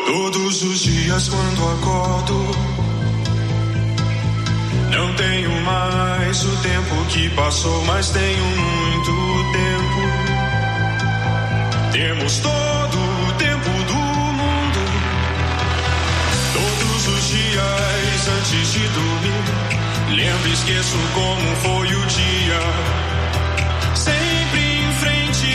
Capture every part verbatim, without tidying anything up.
Todos os dias quando acordo, não tenho mais o tempo que passou, mas tenho muito tempo. Temos todo o tempo do mundo. Todos os dias antes de dormir, lembro e esqueço como foi o dia. Sempre em frente,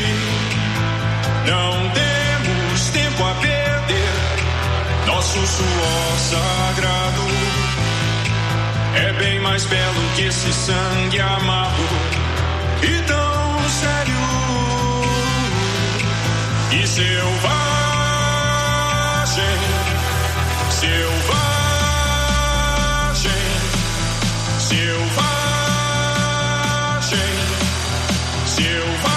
não temos tempo a perder. Nosso suor sagrado é bem mais belo que esse sangue amargo e tão sério e selvagem, selvagem, selvagem, selvagem.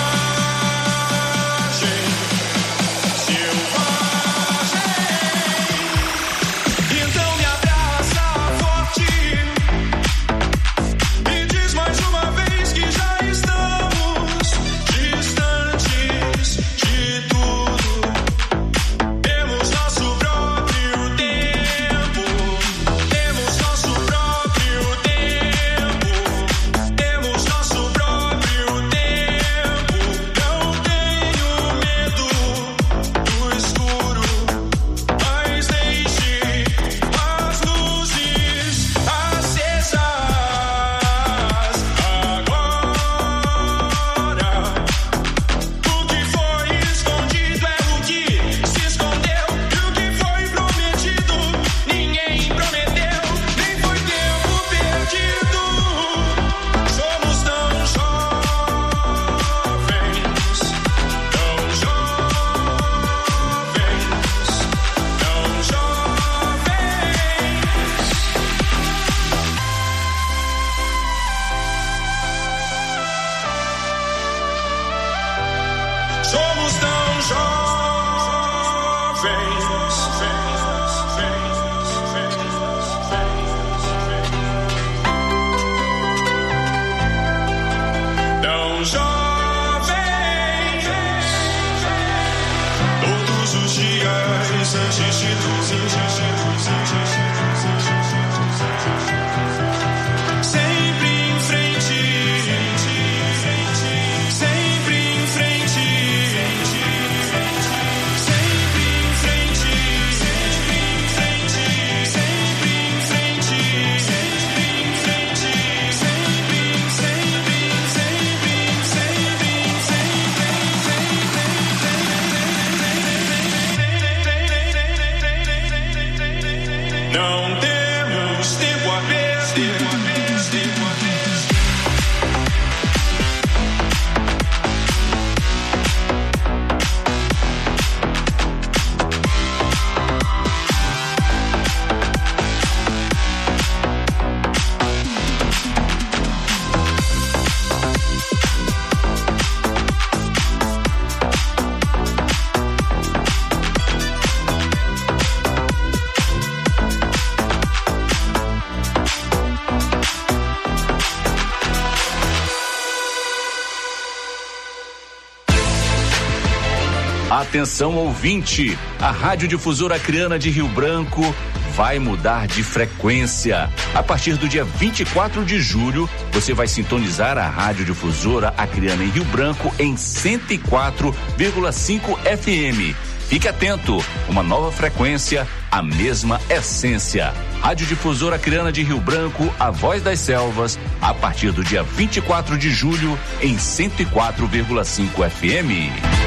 Atenção ouvinte, a Radiodifusora Acreana de Rio Branco vai mudar de frequência. A partir do dia vinte e quatro de julho, você vai sintonizar a Radiodifusora Acreana em Rio Branco em cento e quatro vírgula cinco F M. Fique atento, uma nova frequência, a mesma essência. Radiodifusora Acreana de Rio Branco, a voz das selvas, a partir do dia vinte e quatro de julho em cento e quatro vírgula cinco F M.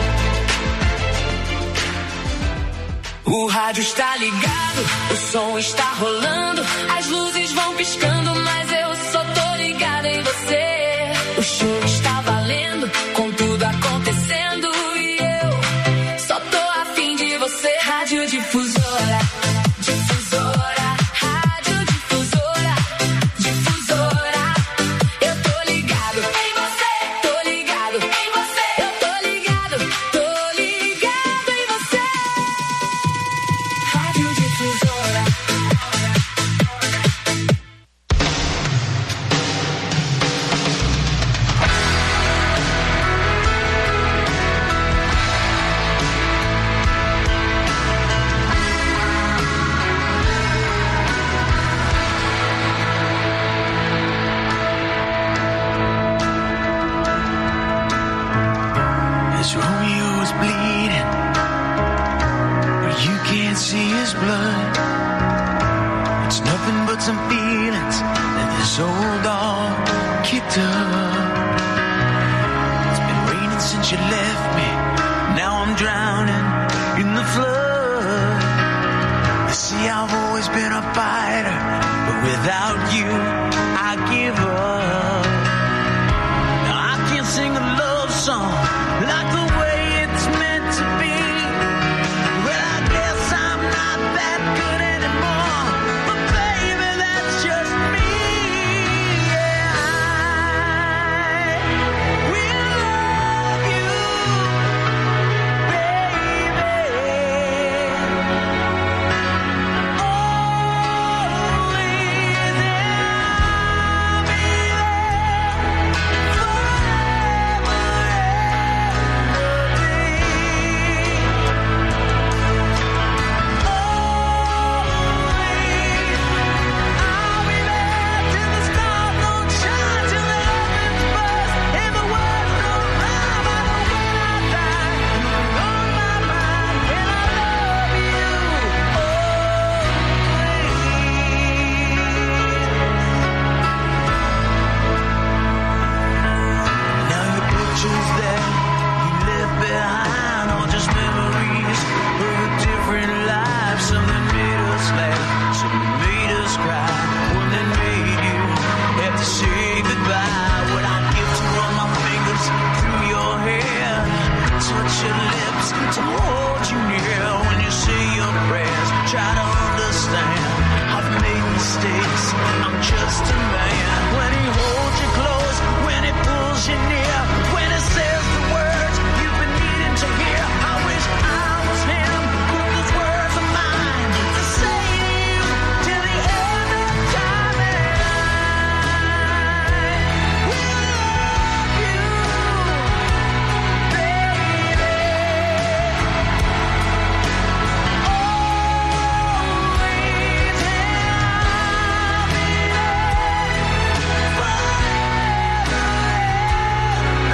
O rádio está ligado, o som está rolando, as luzes vão piscando, mas eu só tô ligado em você. O show está valendo, com tudo acontecendo, e eu só tô afim de você. Radiodifusora, difusora, radiodifusora, difusora. Eu tô ligado em você, tô ligado em você, eu tô ligado, tô ligado em você. his blood. It's nothing but some feelings that this old dog kicked up. It's been raining since you left me. Now I'm drowning in the flood. You see, I've always been a fighter, but without you, I give up. Now I can't sing a love song like the way it's meant to be. Well, I guess I'm not that good anymore, but baby, that's just me. Yeah, I will love you, baby. Always, and I'll be there forever and a day. To hold you near when you say your prayers, try to understand. I've made mistakes, I'm just a man. When he holds you close, when he pulls you near, when he says the words you've been needing to hear, I wish I was him, but those words are mine to say to you till the end of time. And I will love you, baby. Always, and I'll be there forever.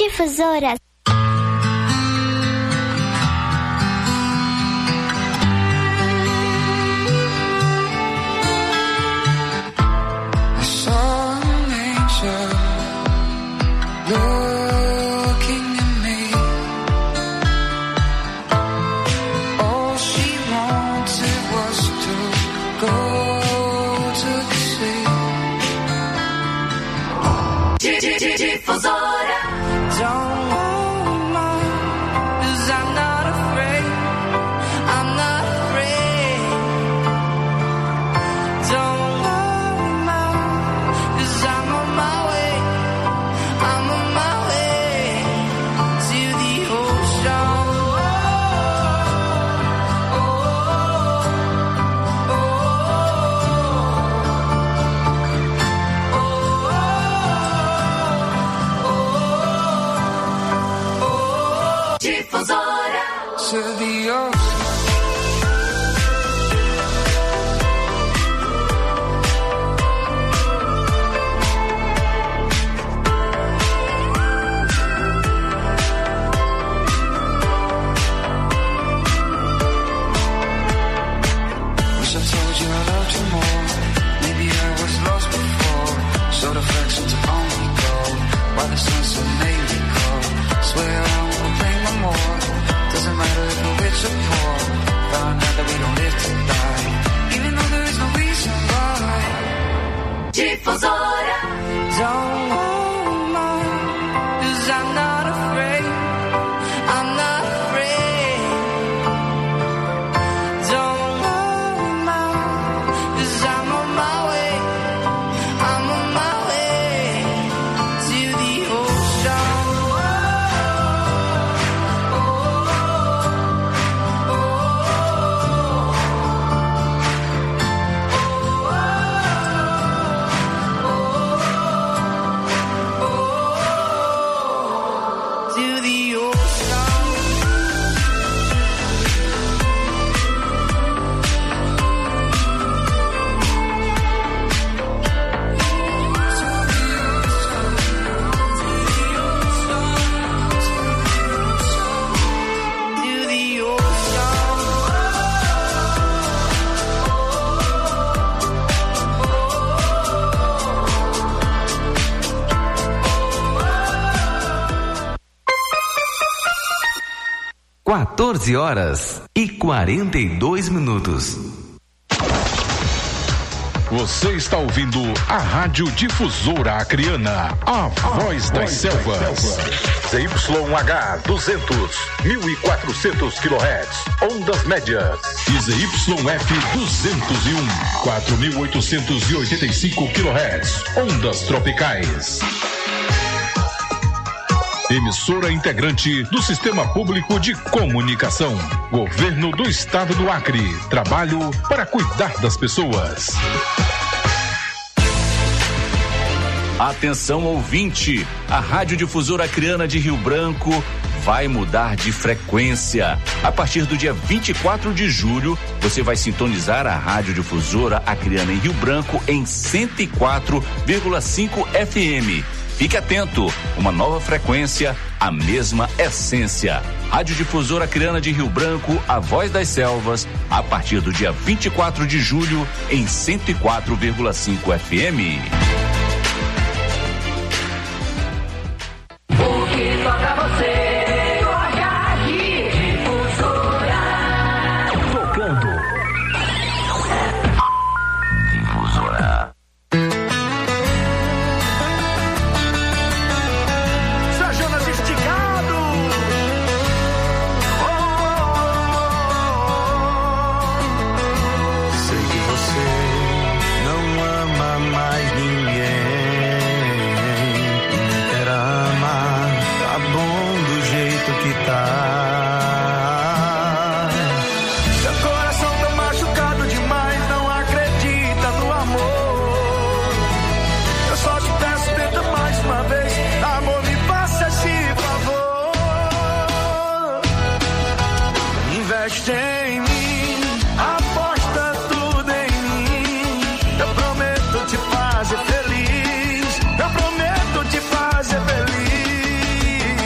Difusora. quatorze horas e quarenta e dois minutos. Você está ouvindo a Rádio Difusora Acreana, a voz das selvas. Z Y H duzentos, mil e quatrocentos quilohertz, ondas médias. E Z Y F duzentos e um, quatro mil oitocentos e oitenta e cinco quilohertz, ondas tropicais. Emissora integrante do Sistema Público de Comunicação. Governo do Estado do Acre. Trabalho para cuidar das pessoas. Atenção ouvinte, a Rádio Difusora Acreana de Rio Branco vai mudar de frequência. A partir do dia vinte e quatro de julho, você vai sintonizar a Rádio Difusora Acreana em Rio Branco em cento e quatro vírgula cinco F M. Fique atento, uma nova frequência, a mesma essência. Rádio Difusora Acreana de Rio Branco, a voz das selvas, a partir do dia vinte e quatro de julho em cento e quatro vírgula cinco F M. O que toca você, toca aqui, Difusora. Tocando. Difusora. Em mim, aposta tudo em mim. Eu prometo te fazer feliz. Eu prometo te fazer feliz.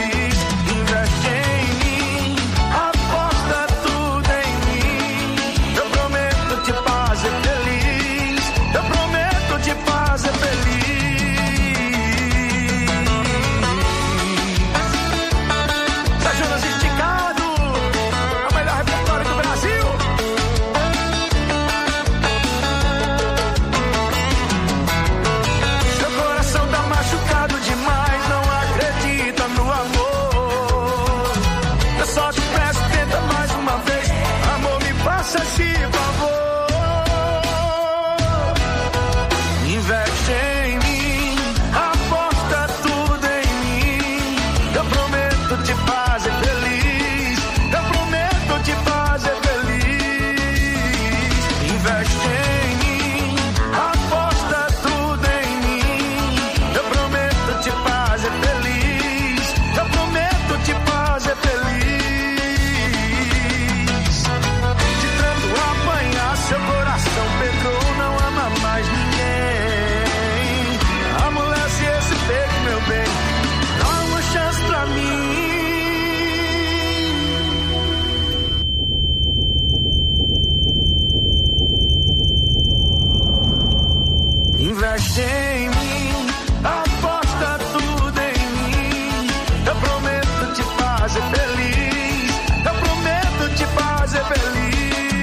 Investe em mim, aposta tudo em mim. Eu prometo te fazer feliz. Eu prometo te fazer feliz.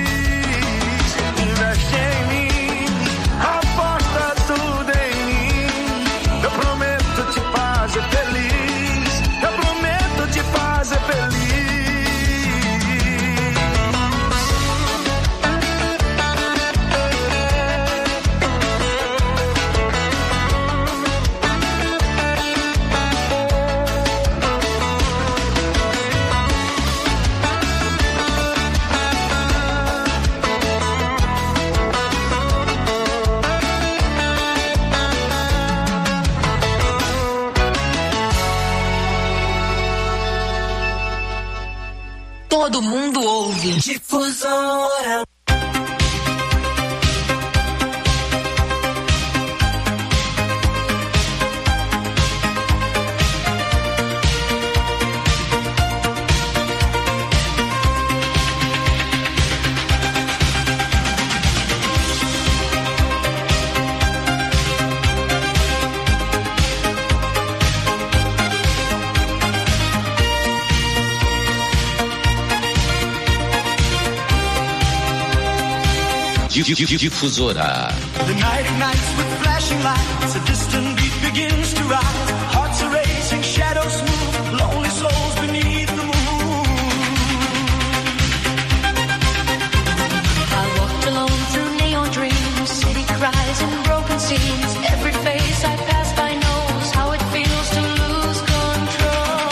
Investe em mim, aposta tudo em mim. Eu prometo te fazer feliz. Eu prometo te fazer feliz. Todo mundo ouve. Difusora. Difusora. The night ignites with flashing lights. A distant beat begins to rise. Hearts are racing, shadows move. Lonely souls beneath the moon. I walked alone through neon dreams. City cries and broken scenes. Every face I pass by knows how it feels to lose control.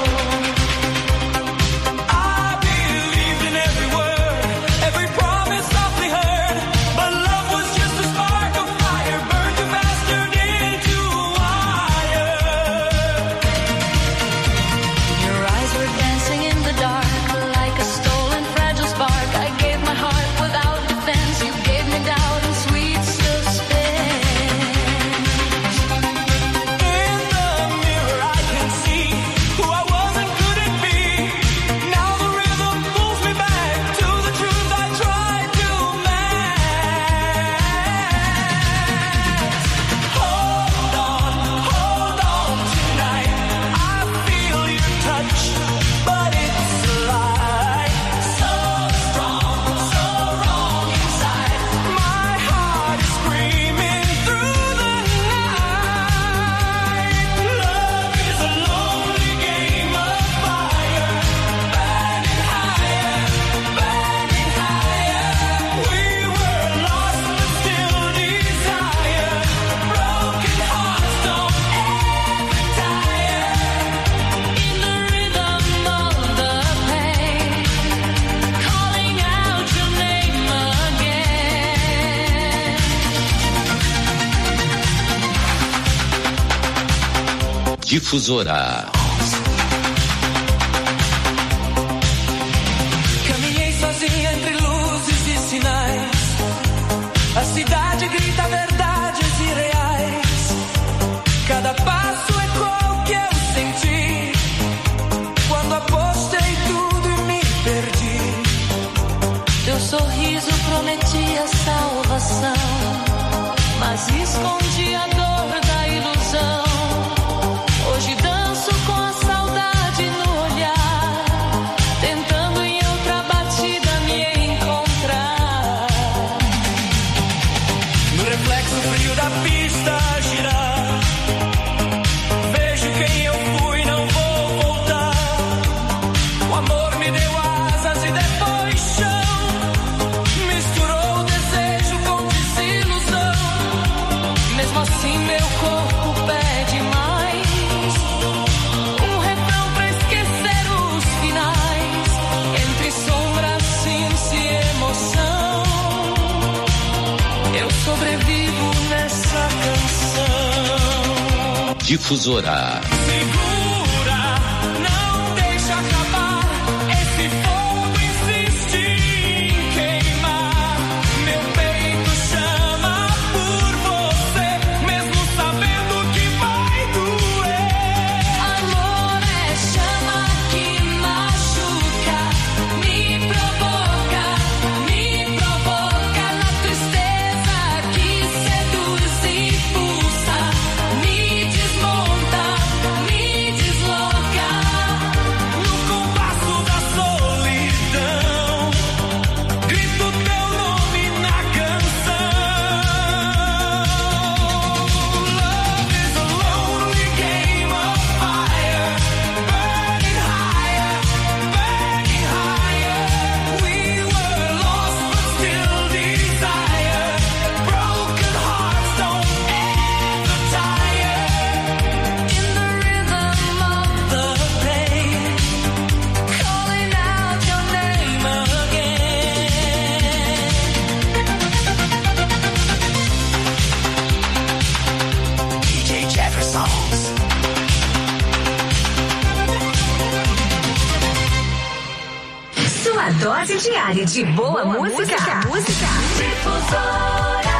I believed in every word, every promise softly heard. But love was just a spark of fire, burned too fast, turned into wire. Your eyes were dancing in the dark like a stolen fragile spark. I gave my heart without defense. You gave me doubt and sweet suspense. In the mirror I can see who I was and couldn't be. Now the rhythm pulls me back to the truth I tried to mask. Hold on, hold on tonight. I feel your touch, but it's a lie. So strong, so wrong inside. My heart is screaming through the night. Love is a lonely game of fire, burning higher, burning higher. We were lost but still desire. Broken hearts don't ever tire. In the rhythm of the pain, calling out your name again. Difusora. Caminhei sozinha entre luzes e sinais. A cidade grita verdades irreais. Cada passo ecoa o que eu senti. Quando apostei tudo e me perdi. Teu sorriso prometia salvação, mas escondia a dor da ilusão. Hoje danço com a saudade no olhar, tentando em outra batida me encontrar. No reflexo frio da pista a girar. Vejo quem eu fui, não vou voltar. O amor me deu asas e depois chão. Misturou o desejo com desilusão. Mesmo assim meu corpo pede mais. Um refrão pra esquecer os finais. Entre sombra, ciência e emoção. Eu sobrevivo nessa canção. Difusora. Segura, não deixa acabar. Esse fogo insiste em queimar. Meu peito chama por você, mesmo sabendo que vai doer. Amor é chama que machuca, me provoca, me provoca na tristeza que seduz e dose diária de boa, boa música. música. música. Difusora.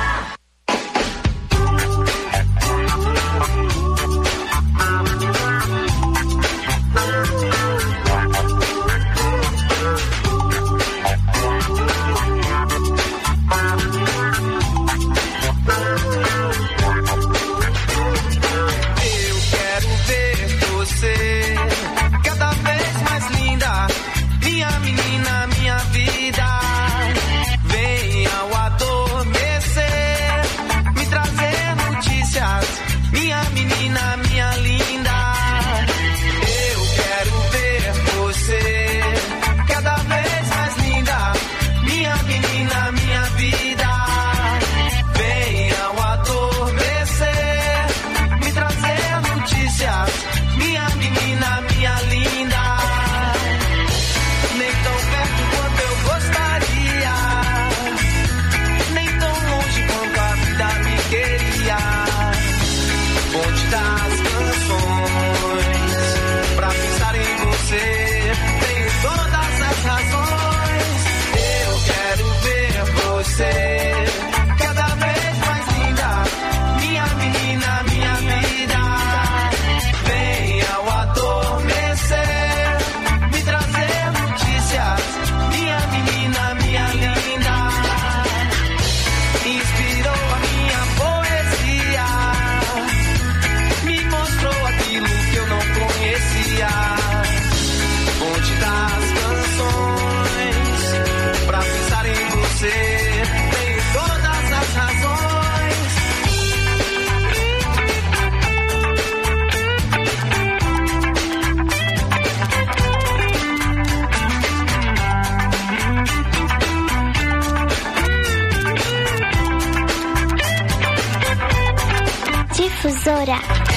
Difusora.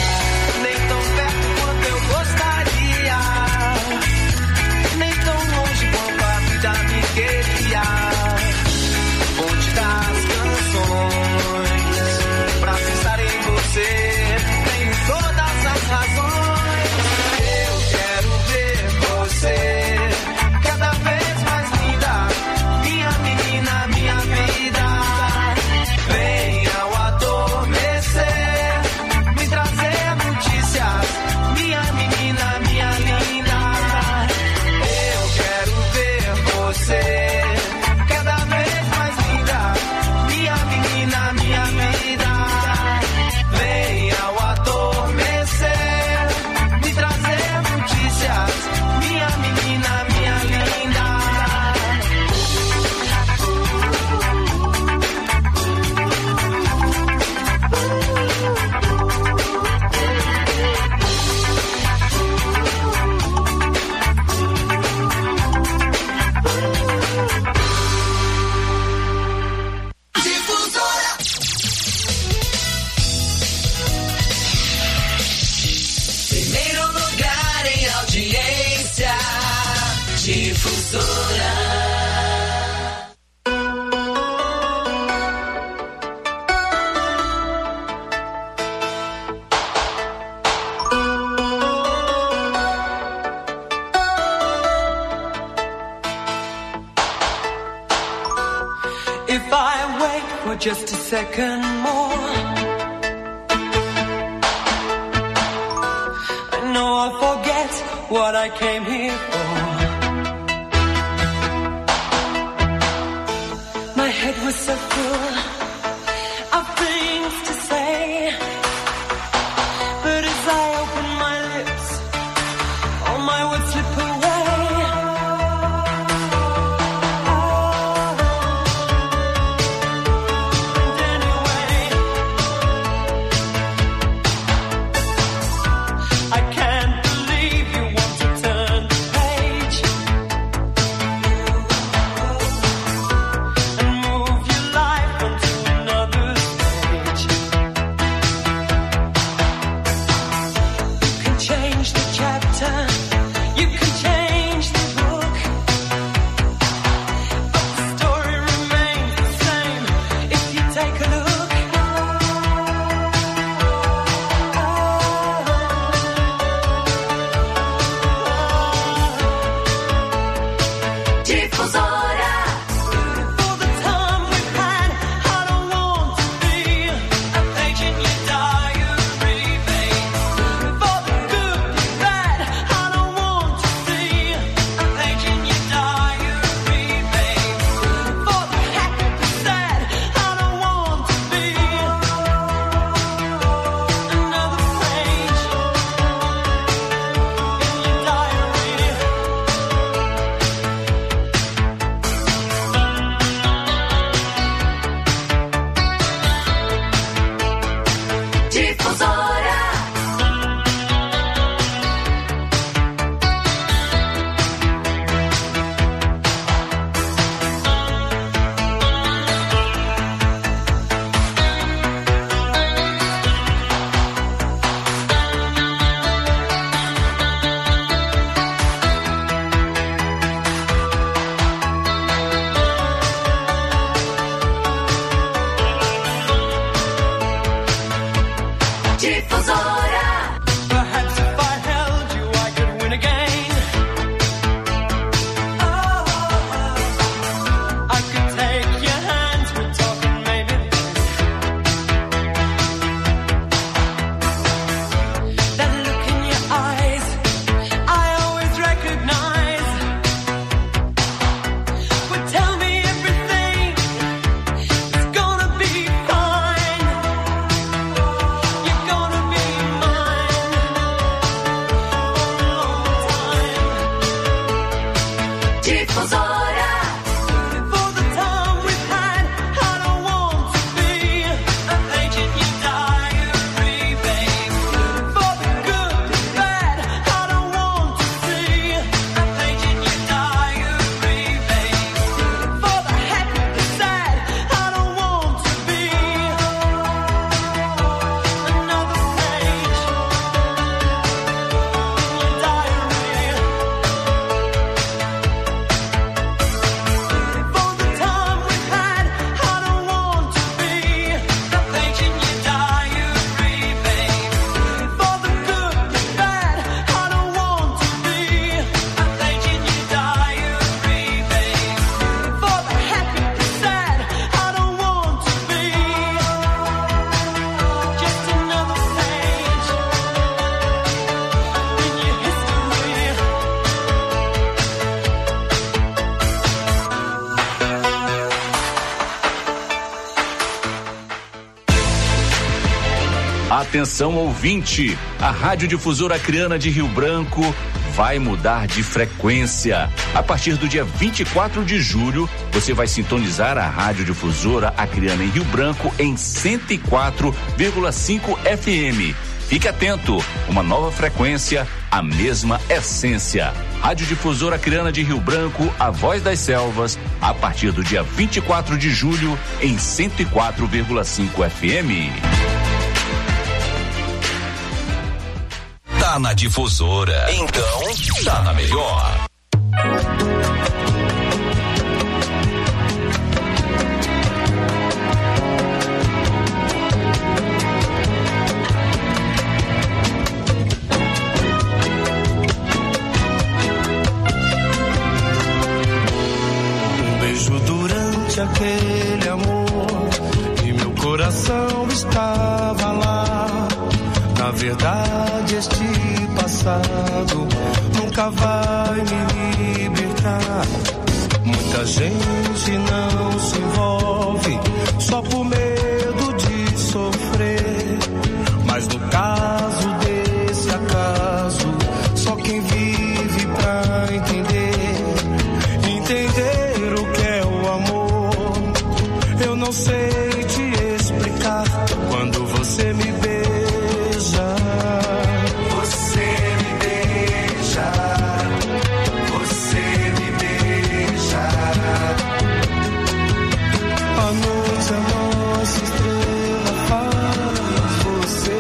Nem tão perto quanto eu gostaria, nem tão longe quanto a vida me queria. Ponte das canções, pra pensar em você, tenho todas as razões. Eu quero ver você cada vez mais linda, minha menina, minha vida. Venha ao adormecer, minha menina, minha linda. Eu quero ver você cada vez mais linda, minha menina, minha vida. Venha ao adormecer, me trazer notícias, minha menina, minha linda. Difusora. If I wait for just a second more, I know I'll forget what I came here for. My head was so full of things to say, but as I open my lips, all my words slip away. And anyway, I can't believe you want to turn the page and move your life onto Difusora. Perhaps if I held you, I could win again. Oh, oh, oh. I could take your hands, we're talking maybe. That look in your eyes, I always recognize. Would tell me everything, it's gonna be fine. You're gonna be mine for a long time. Difusora. For the time we've had, I don't want to be a page in your diary, babe. For the good and bad, I don't want to see a page in your diary, babe. For the happy and sad, I don't want to be another page in your diary. For the time we've had, I don't want to be a page in your diary, babe. For the good and bad, I don't want to be a page in your diary, babe. For the happy and sad, I don't want to be just another page in your history. Atenção ouvinte, a Rádio Difusora Acreana de Rio Branco vai mudar de frequência. A partir do dia vinte e quatro de julho, você vai sintonizar a Rádio Difusora Acreana em Rio Branco em cento e quatro vírgula cinco F M. Fique atento, uma nova frequência, a mesma essência. Rádio Difusora Acreana de Rio Branco, a voz das selvas, a partir do dia vinte e quatro de julho em cento e quatro vírgula cinco F M. Tá na Difusora, então tá na melhor. Um beijo durante aquele amor e meu coração estava lá. Na verdade, este passado nunca vai me libertar. Muita gente não se envolve só por medo de sofrer. Mas no caso desse acaso, só quem vive pra entender, entender o que é o amor. Eu não sei te explicar quando você me beija. Você me beija, você me beija. A noite a nossa estrela faz você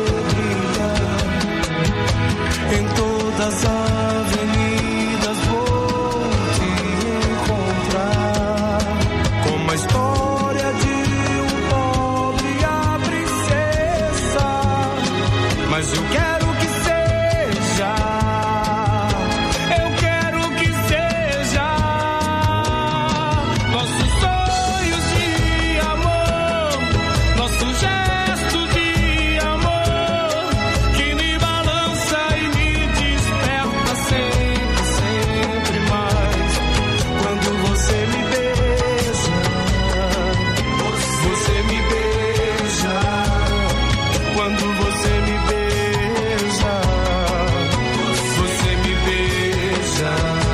brilhar. Em todas as avenidas vou te encontrar. Como a história de um pobre e a princesa. Mas eu quero que seja, eu quero que seja nossos sonhos de amor, nosso gesto de amor, que me balança e me desperta sempre, sempre mais. Quando você me beija, você me beija. Quando você me beija, você me beija.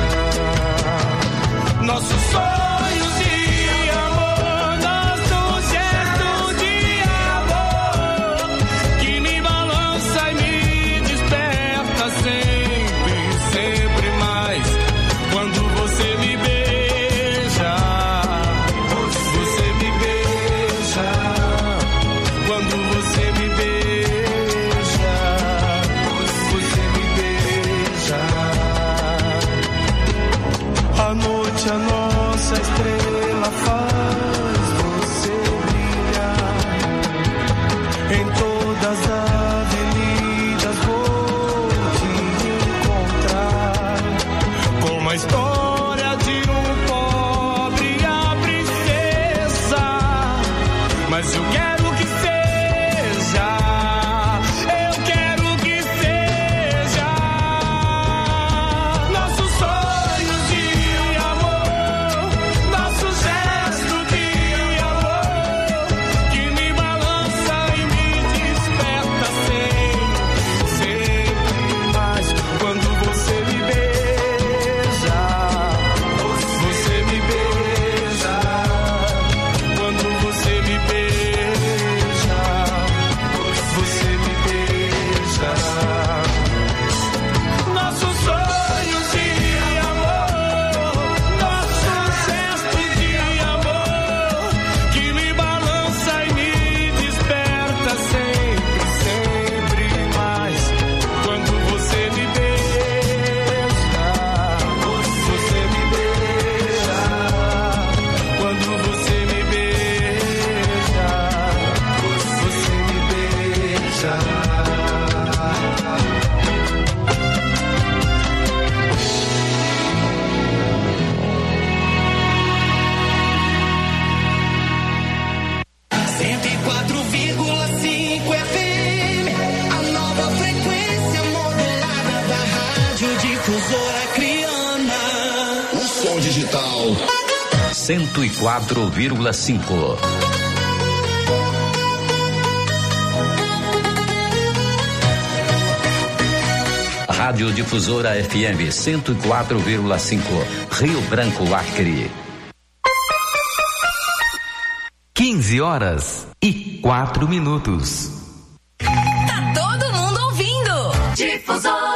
Nossos sonhos de amor, nosso gesto de amor, que me balança e me desperta sempre, sempre mais. Quando você me beija, você me beija. Quando você me beija, você me beija. A noite a nossa estrela faz você brilhar. Em todas as avenidas gosta sempre, sempre mais. Quando você me beija, você me beija. Quando você me beija, você me beija. cento e quatro vírgula cinco F M, a nova frequência modulada da Rádio Difusora Acreana. O som digital. cento e quatro vírgula cinco. Rádio Difusora F M cento e quatro vírgula cinco, Rio Branco, Acre. quinze horas e quatro minutos. Tá todo mundo ouvindo. Difusora.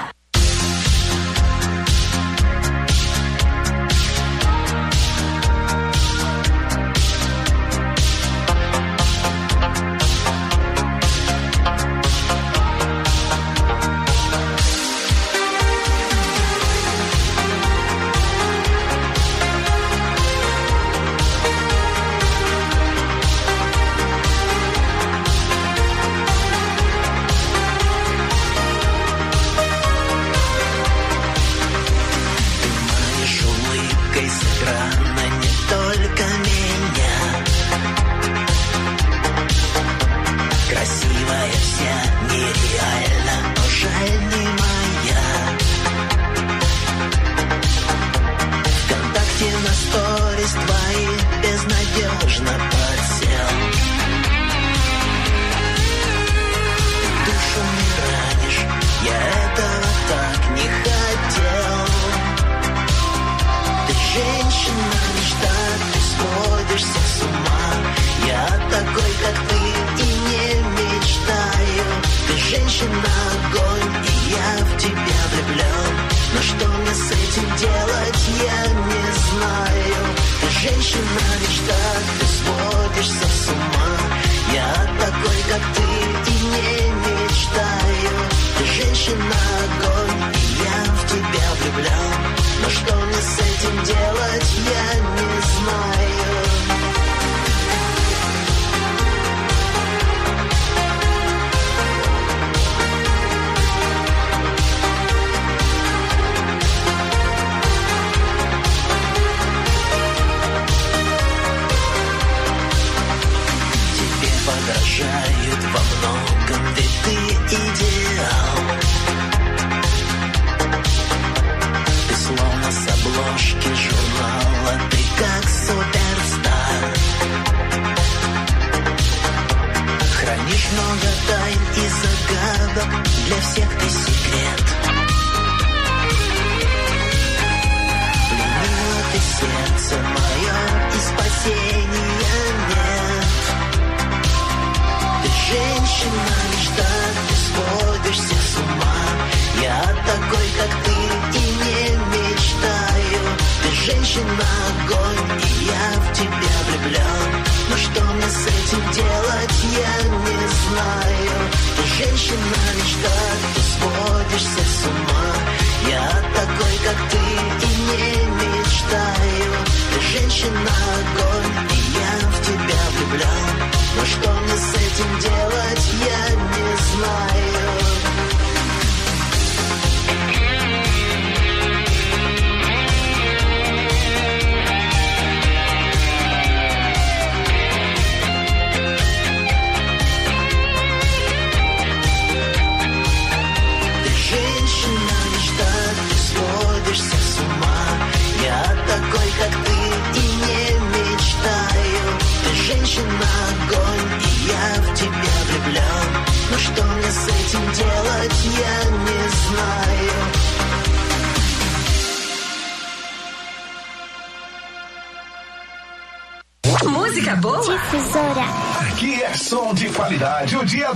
Música boa? Difusora. Aqui é som de qualidade o dia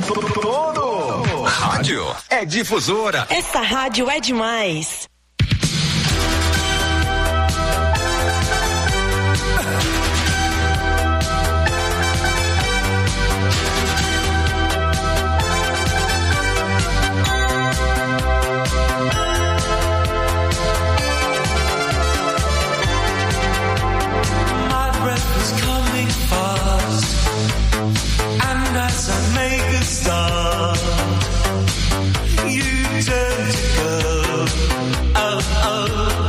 todo. Rádio é Difusora. Essa rádio é demais. naked star. You turn to gold. Oh, oh.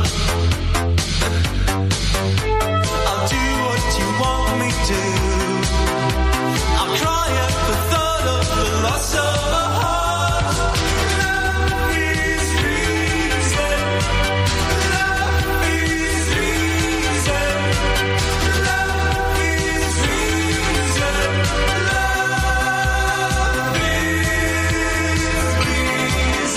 I'll do what you want me to. I'll cry at the thought of the loss of a heart. Love is reason. Love is reason. Love is reason. Love is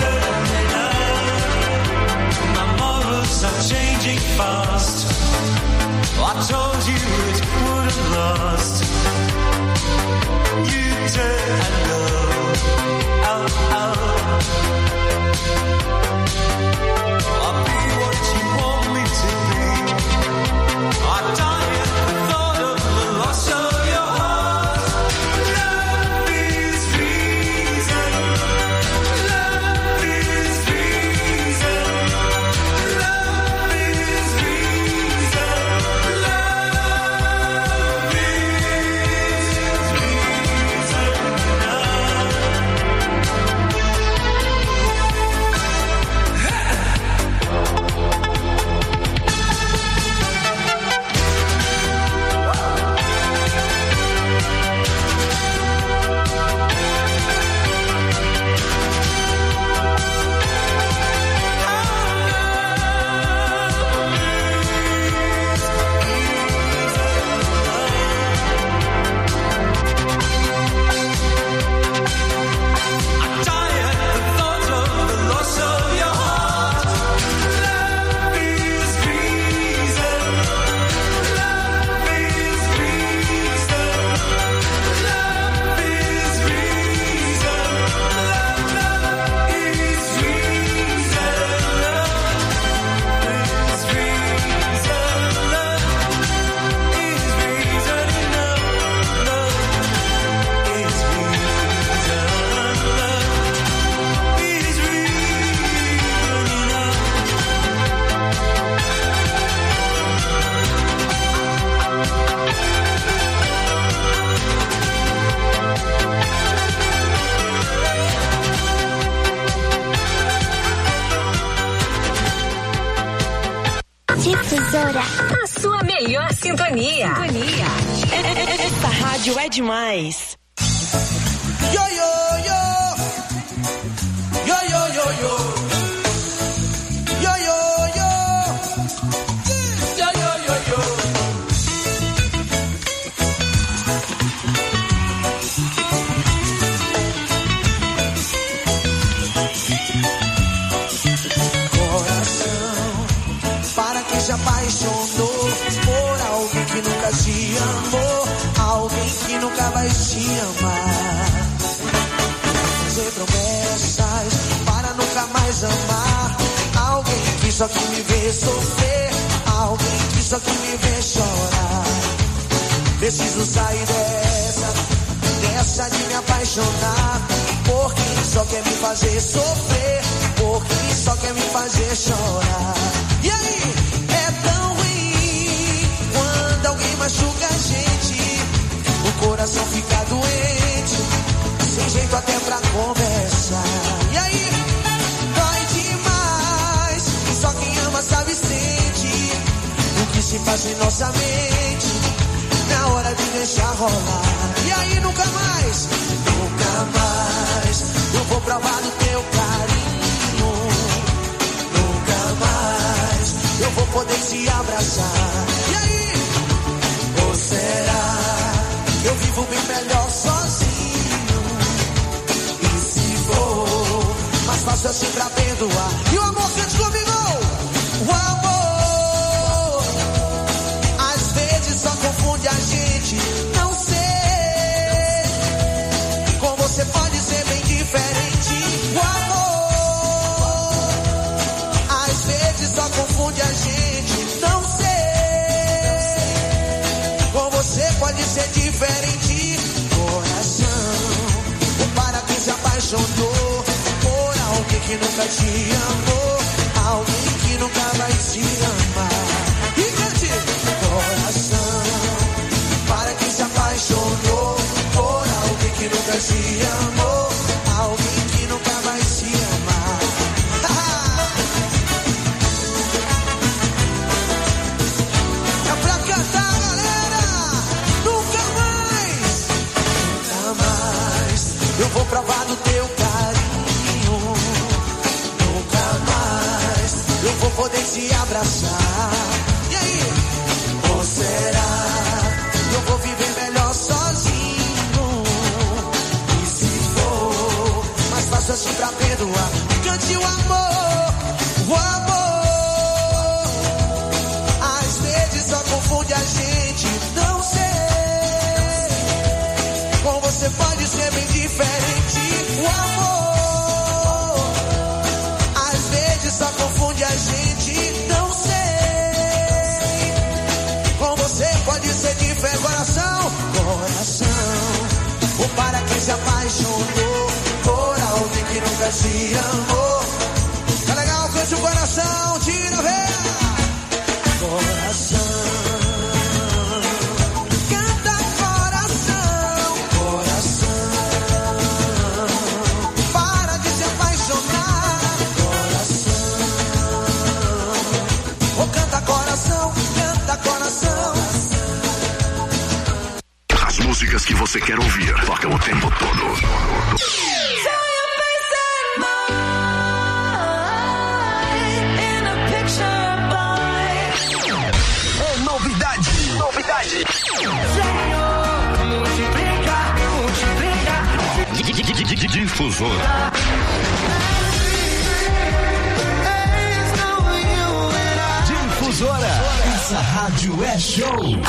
reason. My morals are changing fast. I told you it wouldn't last. You turn and go. Oh, oh. I'll be what you want me to be. I die at the thought of the loss of your heart. Love is reason. Love is reason. Love is reason. Love is Difusora, a sua melhor sintonia. Sintonia. Essa rádio é demais. Yo, yo, yo. Yo, yo, yo, yo. Yo, yo, yo. Yo, yo, yo, yo. Coração, para quem se apaixonou por alguém que nunca te amou, alguém que nunca vai te amar. Fazer promessas para nunca mais amar, alguém que só quer me ver sofrer, alguém que só quer me ver chorar. Preciso sair dessa, dessa de me apaixonar por quem só quer me fazer sofrer, por quem só quer me fazer chorar. E aí, é tão ruim quando alguém machuca a gente, o coração fica doente, sem jeito até pra conversar. E aí, dói demais, só quem ama sabe sente o que se passa em nossa mente na hora de deixar rolar. E aí, nunca mais, nunca mais eu vou provar do teu carinho, nunca mais eu vou poder te abraçar. E aí, ou será que eu vivo bem melhor sozinho? E se for mais fácil assim pra perdoar? E o amor que te combinou, o amor às vezes só confunde a gente. Não sei, com você pode ser bem diferente. O amor às vezes só confunde a gente. Não sei, com você pode ser diferente. Coração, para quem se apaixonou por alguém que nunca te amou, alguém que nunca vai te amar. E cante, coração, para quem se apaixonou por alguém que nunca nunca se amou, alguém que nunca vai se amar. É pra cantar, galera. Nunca mais, nunca mais eu vou provar do teu carinho. Nunca mais eu vou poder te abraçar. E aí? Ou será que eu vou viver melhor sozinho? E se for mais fácil assim pra perdoar, cante o amor, o amor. Às vezes só confunde a gente, não sei. Com você pode ser bem diferente, o amor. Às vezes só confunde a gente, não sei. Com você pode ser diferente, coração, coração. Ou para quem se apaixonou por alguém que nunca se amou. Tá legal? Cante o coração, tira a veia. Coração. Canta coração, coração. Para de se apaixonar, coração. Ou canta coração, canta coração. As músicas que você quer ouvir tocam o tempo todo. É novidade, novidade. Difusora. Difusora. Essa rádio é show.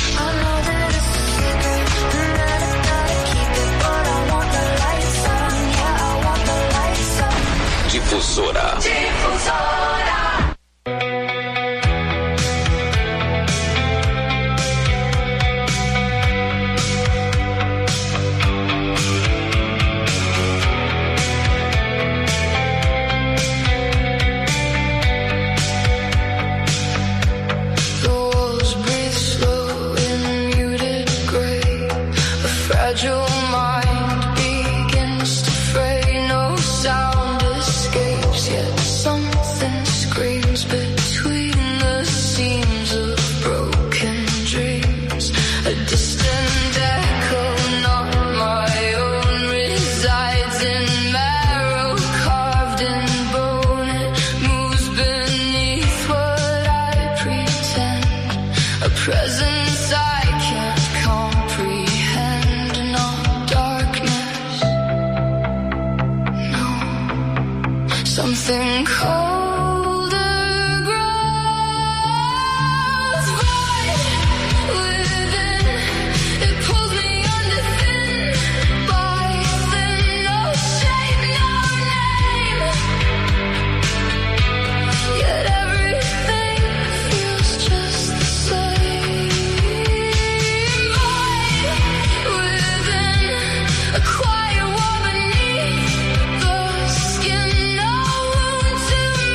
Difusora. Difusora. Fragile mind begins to fray, no sound escapes, yet something screams between the seams of broken dreams. A distant echo, not my own, resides in marrow carved in bone. It moves beneath what I pretend, a presence I can't comprehend. Something colder grows right within. It pulls me under thin by thin. No shape, no name. Yet everything feels just the same. Right within, a quiet war beneath the skin. No wound to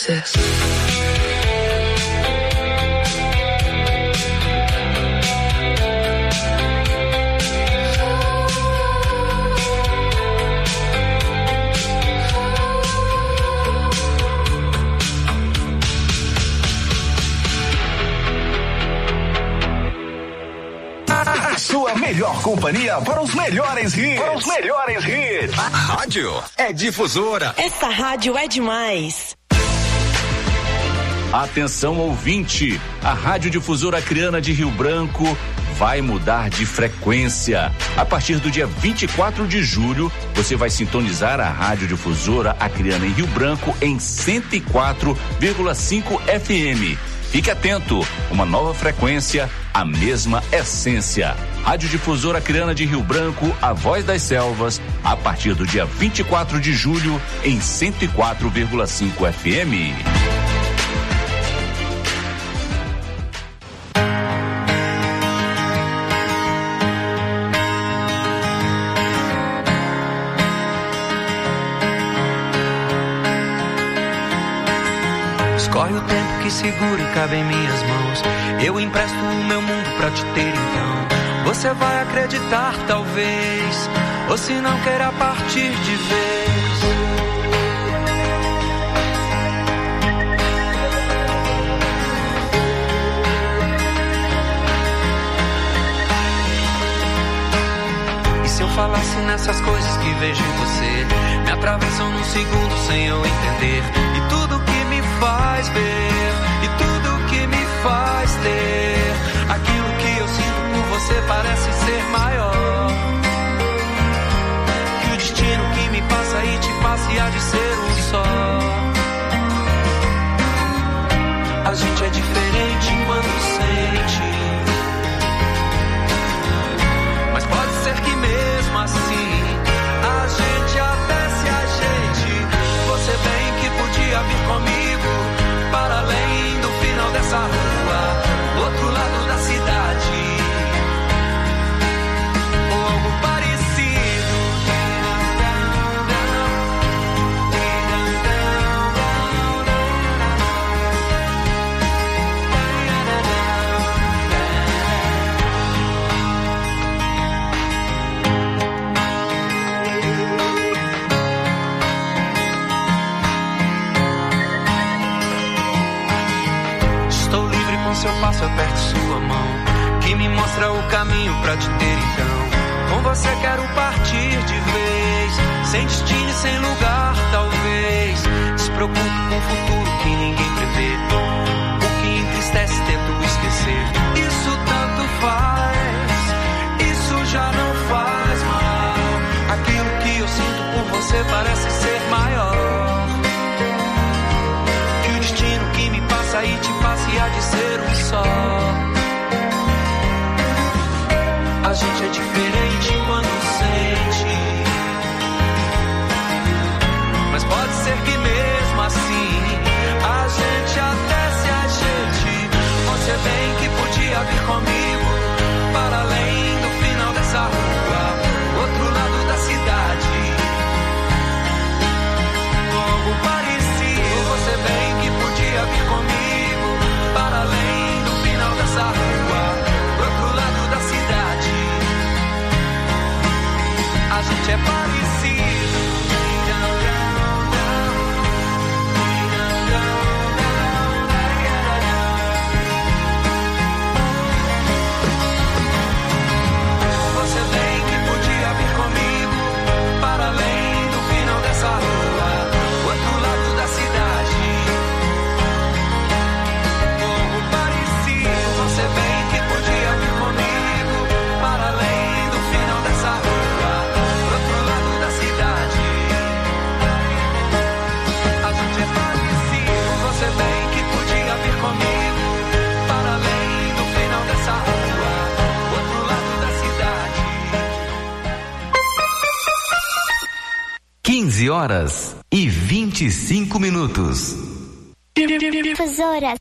exist. Sua melhor companhia para os melhores hits. Para os melhores hits. A rádio é Difusora. Essa rádio é demais. Atenção ouvinte, a Rádio Difusora Acreana de Rio Branco vai mudar de frequência. A partir do dia vinte e quatro de julho, você vai sintonizar a Rádio Difusora Acreana em Rio Branco em cento e quatro vírgula cinco F M. Fique atento, uma nova frequência, a mesma essência. Rádio Difusora Acreana de Rio Branco, a voz das selvas, a partir do dia vinte e quatro de julho em cento e quatro vírgula cinco F M. Escorre o tempo que segura e cabe em minhas mãos. Eu empresto o meu mundo pra te ter então. Você vai acreditar talvez, ou se não queira partir de vez. E se eu falasse nessas coisas que vejo em você, me atravessam num segundo sem eu entender. E tudo que me faz ver, e tudo que me faz ter, aquilo que eu sinto por você parece ser maior que o destino que me passa e te passa e há de ser um só. A gente é diferente quando sente, mas pode ser que mesmo assim a gente até se ajeite. Você bem que podia vir comigo para além do final dessa rua, do outro lado da cidade, ou algo parecido. Seu passo aperto sua mão, que me mostra o caminho pra te ter então. Com você quero partir de vez, sem destino e sem lugar talvez. Despreocupo com o futuro que ninguém prevê, o que entristece tento esquecer. Isso tanto faz, isso já não faz mal. Aquilo que eu sinto por você parece ser maior que o destino que me passa e te passa e há de ser um só. A gente é diferente quando sente, mas pode ser que mesmo assim a gente até se ajeite. Você bem que podia vir comigo para além do final dessa rua, outro lado da cidade, algo parecido. Você bem que podia vir comigo para além do final dessa rua, pro outro lado da cidade. A gente é parecido. Você bem que podia vir comigo para além do final dessa rua, pro outro lado da cidade. Você bem que podia vir comigo para além do final dessa rua, pro outro lado da cidade. A gente é parecido. Você bem que podia vir comigo para além do final dessa rua, pro outro lado da cidade. quinze horas e vinte e cinco minutos. Difusora.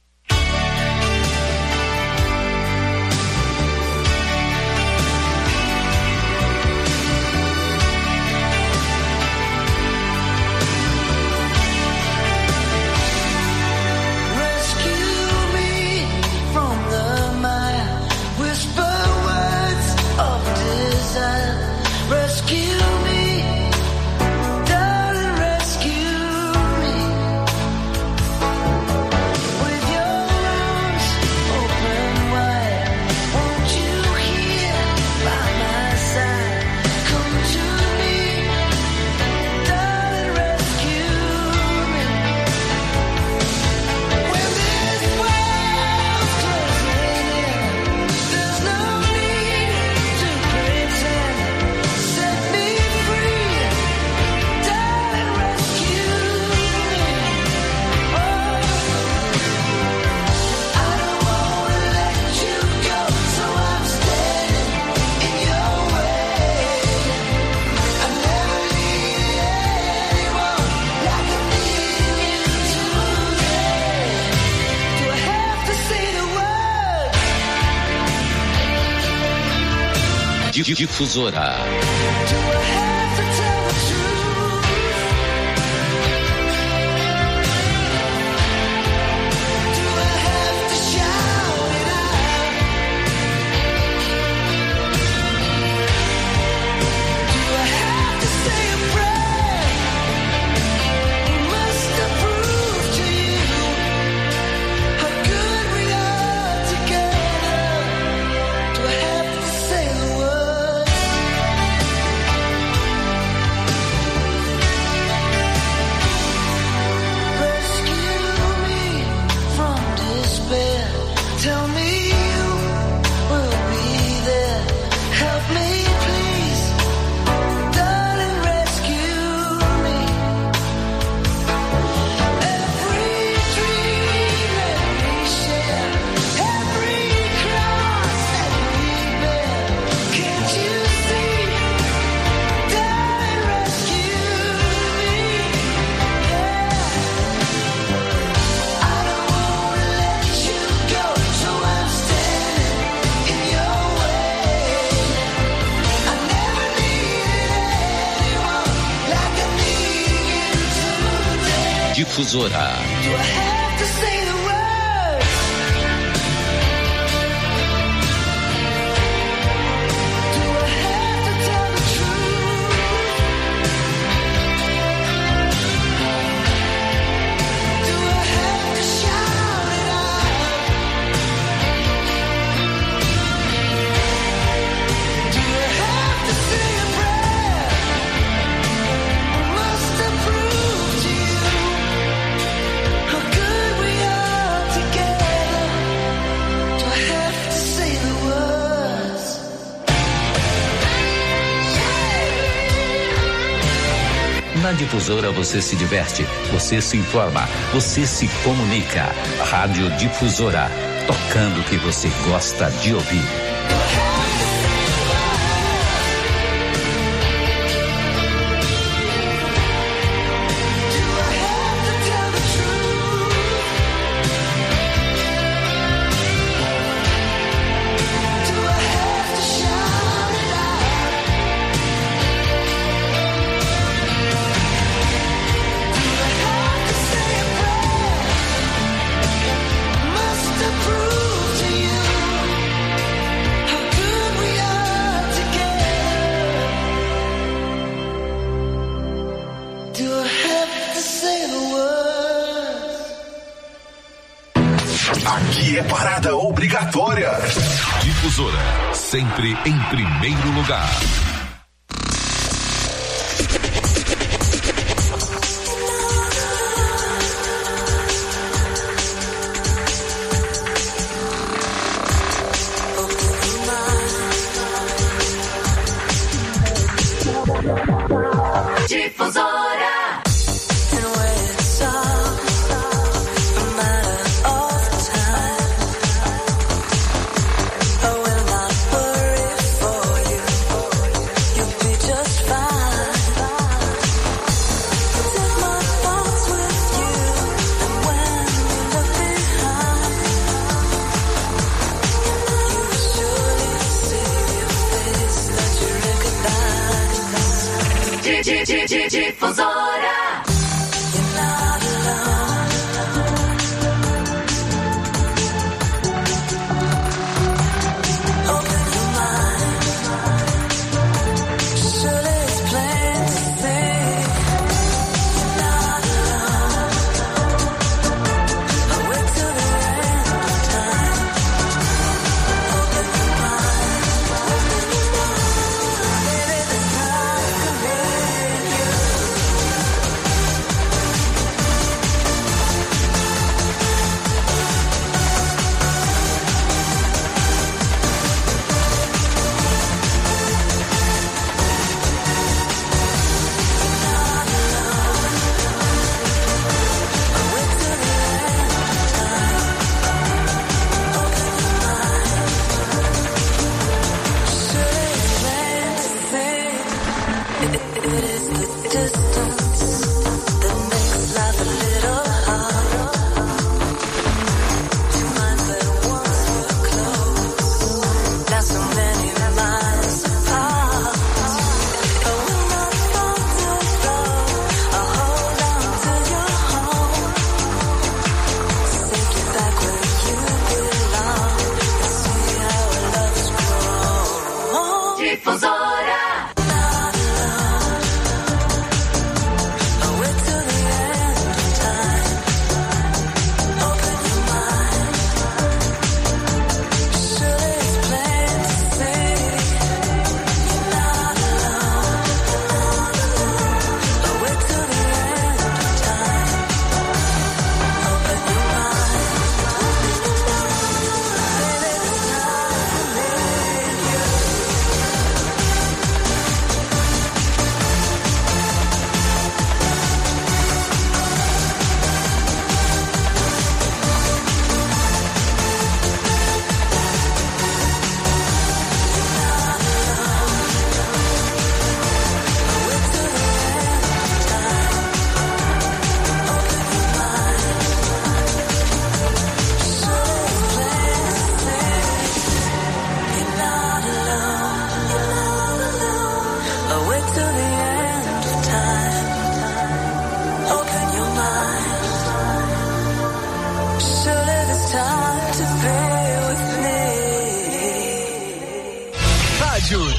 Difusora. Difusora. Na Difusora você se diverte, você se informa, você se comunica. Rádio Difusora, tocando o que você gosta de ouvir. Aqui é parada obrigatória. Difusora, sempre em primeiro lugar. Difusora. Difusora.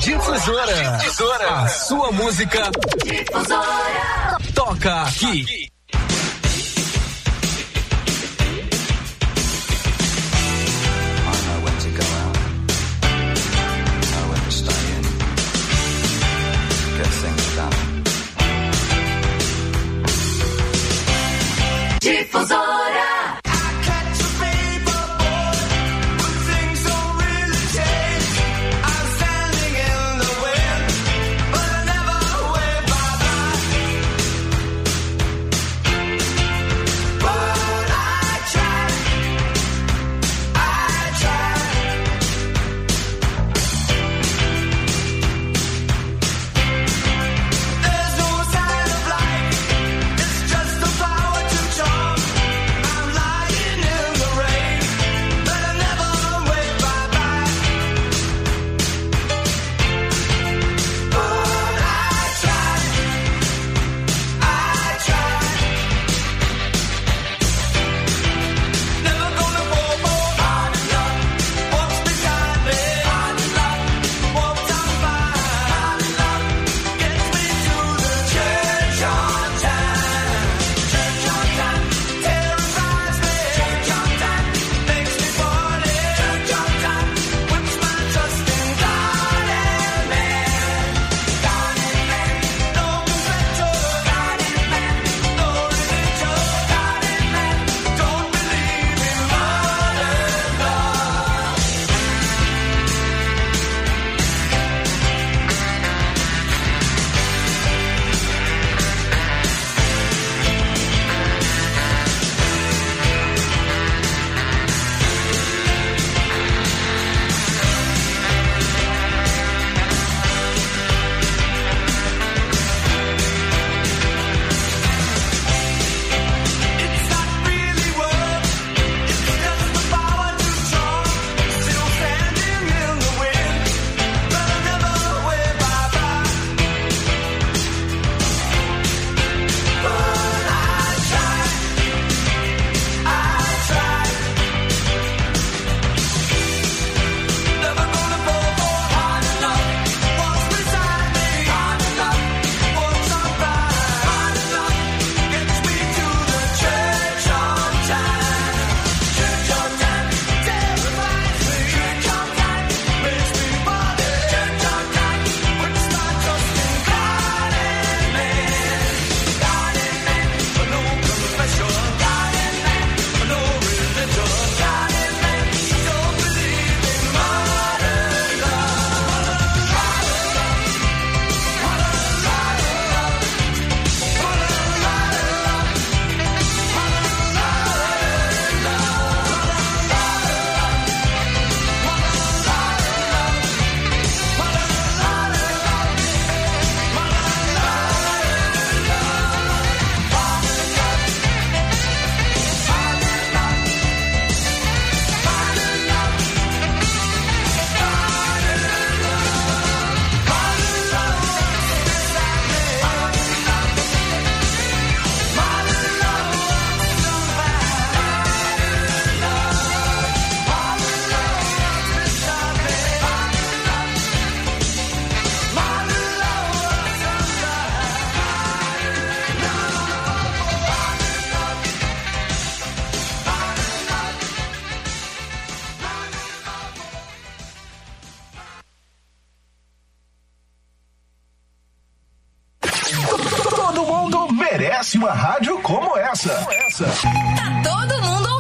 Difusora. Difusora. A sua música. Difusora. Toca aqui. Difusora. Uma rádio como essa. Tá todo